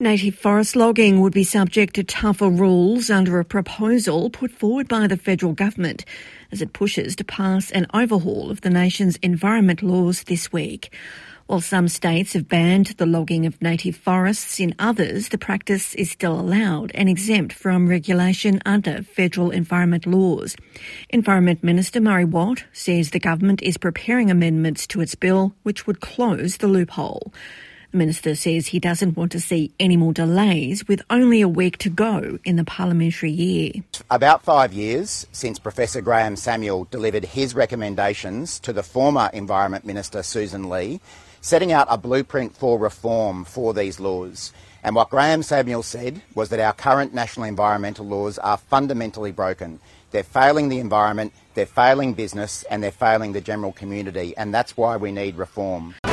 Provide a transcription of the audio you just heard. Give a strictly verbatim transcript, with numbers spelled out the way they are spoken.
Native forest logging would be subject to tougher rules under a proposal put forward by the federal government as it pushes to pass an overhaul of the nation's environment laws this week. While some states have banned the logging of native forests, in others the practice is still allowed and exempt from regulation under federal environment laws. Environment Minister Murray Watt says the government is preparing amendments to its bill which would close the loophole. The minister says he doesn't want to see any more delays with only a week to go in the parliamentary year. About five years since Professor Graham Samuel delivered his recommendations to the former Environment Minister Susan Lee, setting out a blueprint for reform for these laws. And what Graham Samuel said was that our current national environmental laws are fundamentally broken. They're failing the environment, they're failing business, and they're failing the general community, and that's why we need reform.